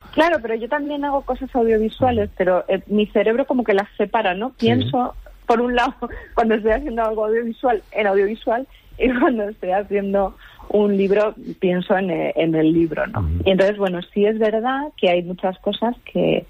Claro, pero yo también hago cosas audiovisuales, pero mi cerebro como que las separa, ¿no? Pienso, por un lado, cuando estoy haciendo algo audiovisual, en audiovisual, y cuando estoy haciendo un libro, pienso en el libro, ¿no? Y entonces, bueno, sí es verdad que hay muchas cosas que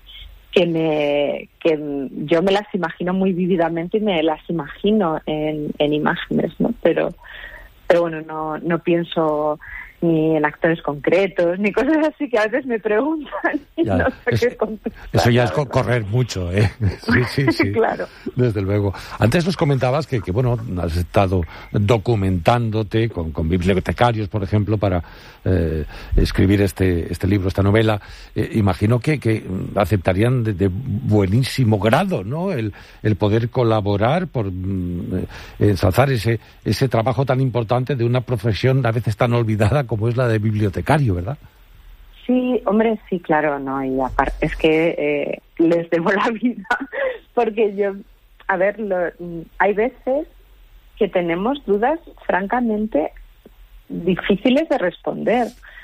yo me las imagino muy vívidamente y me las imagino en imágenes, ¿no? Pero bueno, no pienso ni en actores concretos, ni cosas así que a veces me preguntan y no sé qué contestar. Eso ya es correr mucho, ¿eh? Sí. Claro. Desde luego. Antes nos comentabas que bueno, has estado documentándote con bibliotecarios, por ejemplo, para escribir este libro, esta novela. Imagino que aceptarían de buenísimo grado, ¿no? El poder colaborar por ensalzar ese trabajo tan importante de una profesión a veces tan olvidada como es la de bibliotecario, ¿verdad? Sí, hombre, sí, claro, no, y aparte es que les debo la vida, porque yo, a ver, hay veces que tenemos dudas francamente difíciles de responder,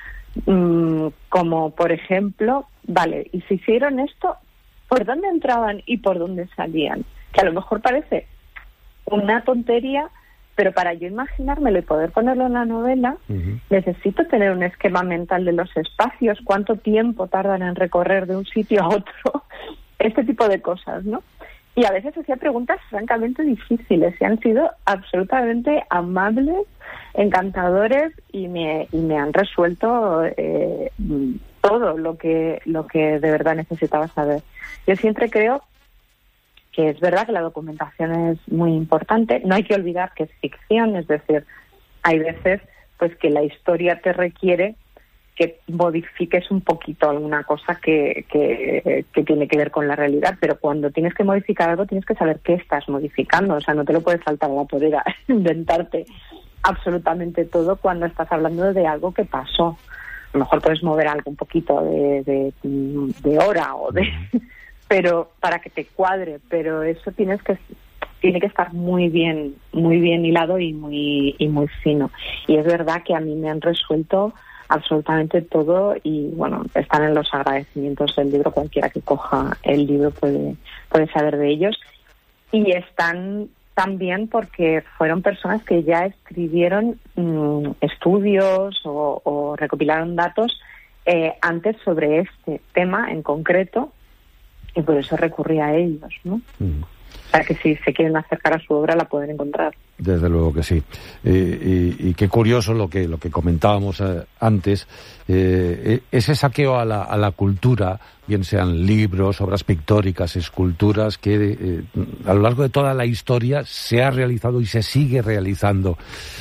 como por ejemplo, vale, y si hicieron esto, ¿por dónde entraban y por dónde salían? Que a lo mejor parece una tontería, pero para yo imaginármelo y poder ponerlo en la novela, necesito tener un esquema mental de los espacios, cuánto tiempo tardan en recorrer de un sitio a otro, este tipo de cosas, ¿no? Y a veces hacía preguntas francamente difíciles y han sido absolutamente amables, encantadores y me han resuelto todo lo que de verdad necesitaba saber. Yo siempre creo que es verdad que la documentación es muy importante. No hay que olvidar que es ficción, es decir, hay veces pues que la historia te requiere que modifiques un poquito alguna cosa que tiene que ver con la realidad, pero cuando tienes que modificar algo tienes que saber qué estás modificando, o sea, no te lo puedes saltar a la torera, inventarte absolutamente todo cuando estás hablando de algo que pasó. A lo mejor puedes mover algo un poquito de hora o de... pero para que te cuadre, pero eso tiene que estar muy bien hilado y muy fino. Y es verdad que a mí me han resuelto absolutamente todo y bueno, están en los agradecimientos del libro, cualquiera que coja el libro puede saber de ellos, y están también porque fueron personas que ya escribieron estudios o recopilaron datos antes sobre este tema en concreto, y por eso recurrí a ellos, ¿no? O sea, que si se quieren acercar a su obra la pueden encontrar. Desde luego que sí. Y qué curioso lo que comentábamos antes, ese saqueo a la cultura, bien sean libros, obras pictóricas, esculturas, que a lo largo de toda la historia se ha realizado y se sigue realizando.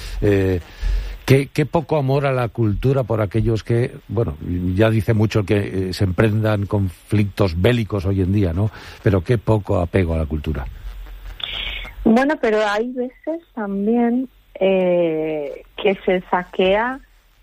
Qué poco amor a la cultura por aquellos que, bueno, ya dice mucho que se emprendan conflictos bélicos hoy en día, ¿no? Pero qué poco apego a la cultura. Bueno, pero hay veces también que se saquea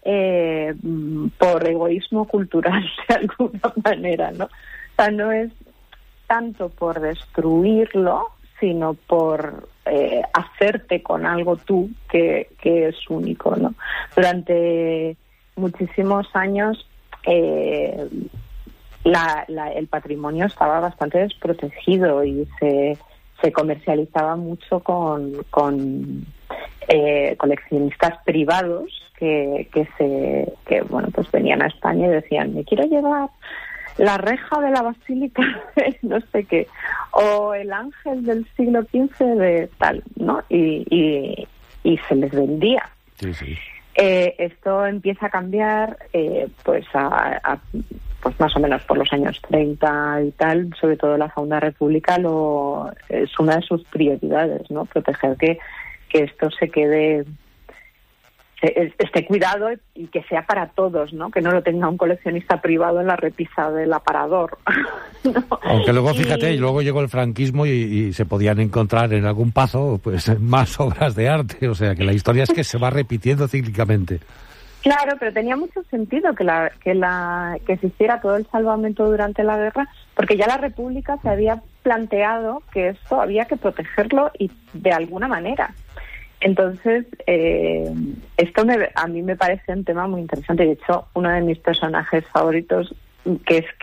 por egoísmo cultural de alguna manera, ¿no? O sea, no es tanto por destruirlo, sino por hacerte con algo tú que es único, ¿no? Durante muchísimos años el patrimonio estaba bastante desprotegido y se comercializaba mucho con coleccionistas privados que bueno, pues venían a España y decían, me quiero llevar la reja de la basílica de no sé qué, o el ángel del siglo XV de tal, ¿no? Y se les vendía. Sí, sí. Esto empieza a cambiar pues más o menos por los años 30 y tal, sobre todo la Segunda República es una de sus prioridades, ¿no? Proteger que esto se quede, esté cuidado y que sea para todos, ¿no? Que no lo tenga un coleccionista privado en la repisa del aparador, ¿no? Aunque luego, fíjate, luego llegó el franquismo y se podían encontrar en algún pazo pues más obras de arte, o sea que la historia es que se va repitiendo cíclicamente. Claro, pero tenía mucho sentido que se hiciera todo el salvamento durante la guerra, porque ya la República se había planteado que esto había que protegerlo y de alguna manera. Entonces, esto a mí me parece un tema muy interesante. De hecho, uno de mis personajes favoritos, que es